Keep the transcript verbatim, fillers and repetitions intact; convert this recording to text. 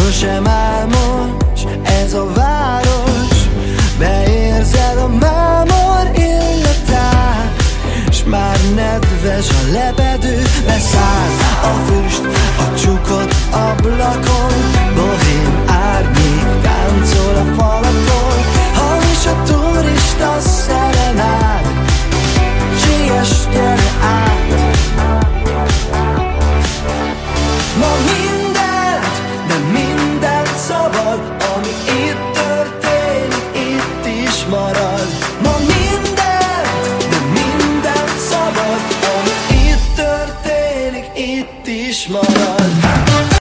sosem álmos ez a város. Beérzed a mámor illatát, s már nedves a lepedő, beszáll a füst